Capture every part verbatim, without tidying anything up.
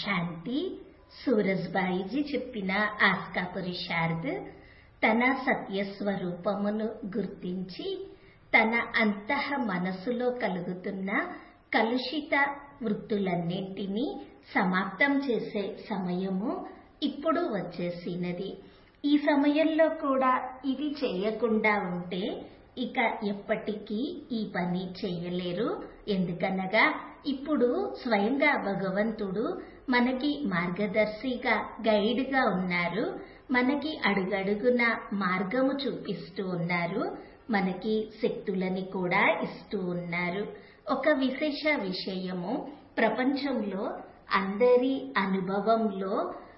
శాంతి. సూరజ్బాయిజీ చెప్పిన ఆస్కా పురుషార్థ్ తన సత్యస్వరూపమును గుర్తించి తన అంతః మనసులో కలుగుతున్న కలుషిత వృత్తులన్నింటినీ సమాప్తం చేసే సమయము ఇప్పుడు వచ్చేసినది. ఈ సమయంలో కూడా ఇది చేయకుండా ఉంటే ఇక ఎప్పటికీ ఈ పని చేయలేరు. ఎందుకనగా ఇప్పుడు స్వయంగా భగవంతుడు మనకి మార్గదర్శిగా, గైడ్గా ఉన్నారు. మనకి అడుగడుగున మార్గము చూపిస్తూ ఉన్నారు. మనకి శక్తులని కూడా ఇస్తూ ఉన్నారు. ఒక విశేష విషయము, ప్రపంచంలో అందరి అనుభవంలో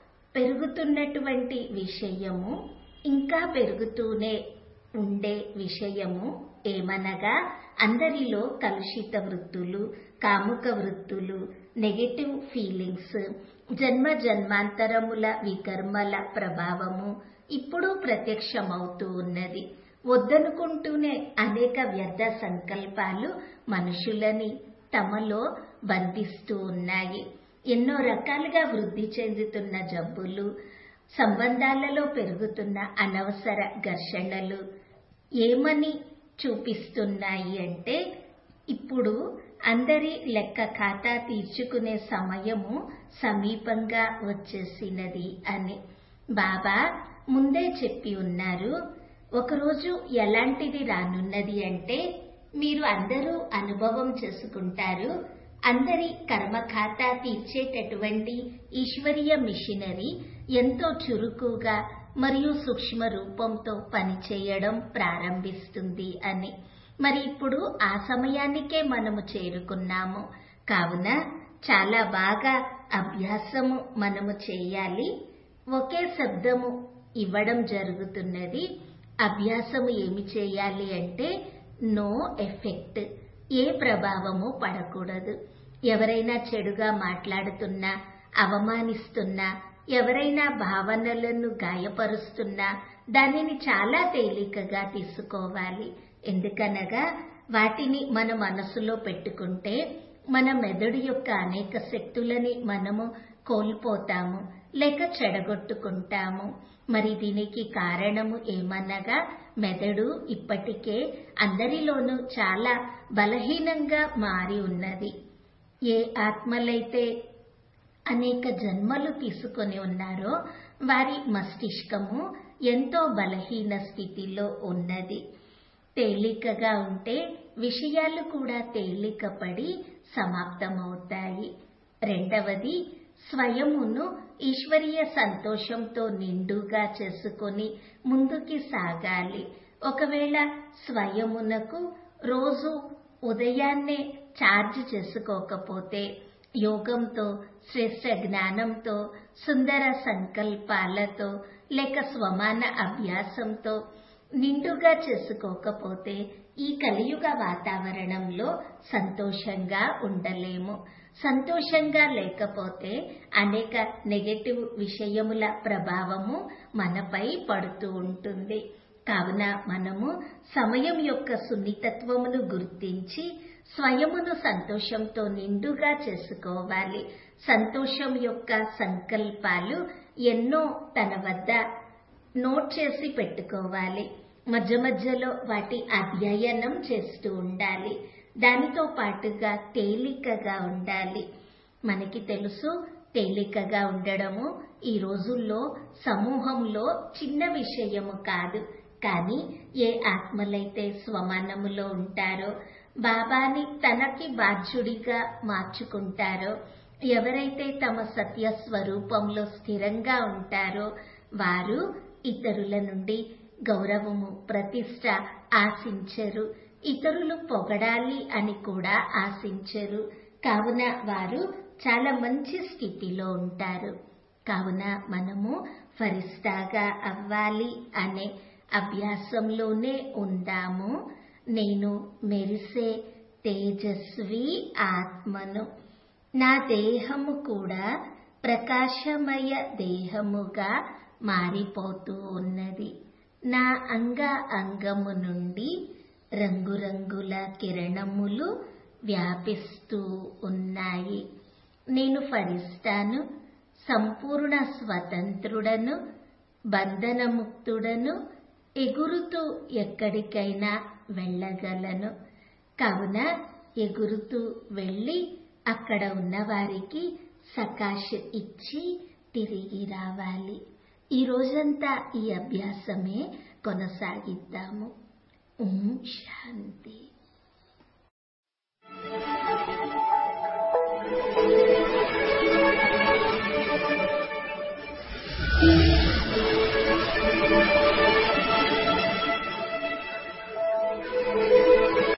పెరుగుతున్నటువంటి విషయము, ఇంకా పెరుగుతూనే ఉండే విషయము ఏమనగా అందరిలో కలుషిత వృత్తులు, కాముక వృత్తులు, నెగటివ్ ఫీలింగ్స్, జన్మ జన్మాంతరముల వికర్మల ప్రభావము ఇప్పుడు ప్రత్యక్షమవుతూ ఉన్నది. వద్దనుకుంటూనే అనేక వ్యర్థ సంకల్పాలు మనుషులని తమలో బంధిస్తూ ఉన్నాయి. ఎన్నో రకాలుగా వృద్ధి చెందుతున్న జబ్బులు, సంబంధాలలో పెరుగుతున్న అనవసర ఘర్షణలు ఏమని చూపిస్తున్నాయి అంటే ఇప్పుడు అందరి లెక్క ఖాతా తీర్చుకునే సమయము సమీపంగా వచ్చేసినది అని బాబా ముందే చెప్పి ఉన్నారు. ఒకరోజు ఎలాంటిది రానున్నది అంటే మీరు అందరూ అనుభవం చేసుకుంటారు. అందరి కర్మ ఖాతా తీర్చేటటువంటి ఈశ్వరీయ మిషనరీ ఎంతో చురుకుగా మరియు సూక్ష్మ రూపంతో పనిచేయడం ప్రారంభిస్తుంది అని. మరి ఇప్పుడు ఆ సమయానికే మనము చేరుకున్నాము. కావున చాలా బాగా అభ్యాసము మనము చేయాలి. ఒకే శబ్దము ఇవ్వడం జరుగుతున్నది. అభ్యాసము ఏమి చేయాలి అంటే నో ఎఫెక్ట్, ఏ ప్రభావము పడకూడదు. ఎవరైనా చెడుగా మాట్లాడుతున్నా, అవమానిస్తున్నా, ఎవరైనా భావనలను గాయపరుస్తున్నా దానిని చాలా తేలికగా తీసుకోవాలి. ఎందుకనగా వాటిని మన మనసులో పెట్టుకుంటే మన మెదడు యొక్క అనేక శక్తులని మనము కోల్పోతాము, లేక చెడగొట్టుకుంటాము. మరి దీనికి కారణము ఏమనగా మెదడు ఇప్పటికే అందరిలోనూ చాలా బలహీనంగా మారి ఉన్నది. ఏ ఆత్మలైతే అనేక జన్మలు తీసుకొని ఉన్నారో వారి మస్తిష్కము ఎంతో బలహీన స్థితిలో ఉన్నది. తేలికగా ఉంటే విషయాలు కూడా తేలికపడి సమాప్తమవుతాయి. రెండవది, స్వయమును ఈశ్వరీయ సంతోషంతో నిండుగా చేసుకొని ముందుకి సాగాలి. ఒకవేళ స్వయమునకు రోజు ఉదయాన్నే ఛార్జ్ చేసుకోకపోతే యోగంతో, శ్రేష్ట జ్ఞానంతో, సుందర సంకల్పాలతో లేక స్వమాన అభ్యాసంతో నిండుగా చేసుకోకపోతే ఈ కలియుగ వాతావరణంలో సంతోషంగా ఉండలేము. సంతోషంగా లేకపోతే అనేక నెగటివ్ విషయముల ప్రభావము మనపై పడుతూ ఉంటుంది. కావున మనము సమయం యొక్క సున్నితత్వమును గుర్తించి స్వయమును సంతోషంతో నిండుగా చేసుకోవాలి. సంతోషం యొక్క సంకల్పాలు ఎన్నో తన వద్ద నోట్ చేసి పెట్టుకోవాలి. మధ్య మధ్యలో వాటి అధ్యయనం చేస్తూ ఉండాలి. దానితో పాటుగా తేలికగా ఉండాలి. మనకి తెలుసు, తేలికగా ఉండడము ఈ రోజుల్లో సమూహంలో చిన్న విషయము కాదు. కానీ ఏ ఆత్మలైతే స్వమానములో ఉంటారో, బాబాని తనకి బాధ్యుడిగా మార్చుకుంటారో, ఎవరైతే తమ సత్య స్వరూపంలో స్థిరంగా ఉంటారో వారు ఇతరుల నుండి గౌరవము, ప్రతిష్ట ఆశించరు. ఇతరులు పొగడాలి అని కూడా ఆశించరు. కావున వారు చాలా మంచి స్థితిలో ఉంటారు. కావున మనము ఫరిస్తాగా అవ్వాలి అనే అభ్యాసంలోనే ఉందాము. నేను మెరిసే తేజస్వి ఆత్మను. నా దేహము కూడా ప్రకాశమయ దేహముగా మారిపోతూ ఉన్నది. నా అంగ అంగము నుండి రంగురంగుల కిరణములు వ్యాపిస్తూ ఉన్నాయి. నేను ఫరిస్తాను, సంపూర్ణ స్వతంత్రుడను, బంధనముక్తుడను, ఎగురుతూ ఎక్కడికైనా వెళ్ళగలను. కావున ఎగురుతూ వెళ్ళి అక్కడ ఉన్నవారికి సకాష్ ఇచ్చి తిరిగి రావాలి. ఈ రోజంతా ఈ అభ్యాసమే కొనసాగిద్దాము. ఓం శాంతి.